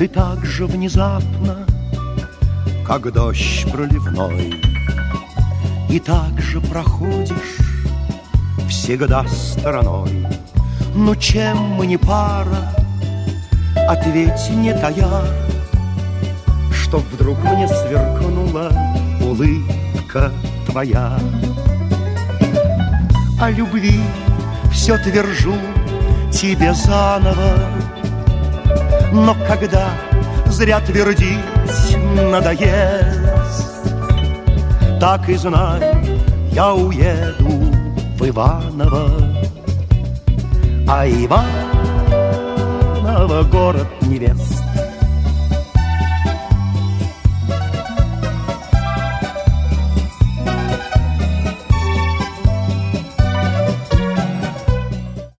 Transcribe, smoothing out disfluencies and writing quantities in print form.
Ты так же внезапно, как дождь проливной, и так же проходишь всегда стороной. Ну чем мы не пара, ответь, не тая, что вдруг мне сверкнула улыбка твоя. О любви все твержу тебе заново, но когда зря твердить надоест, так и знай, я уеду в Иваново. А Иваново город невест.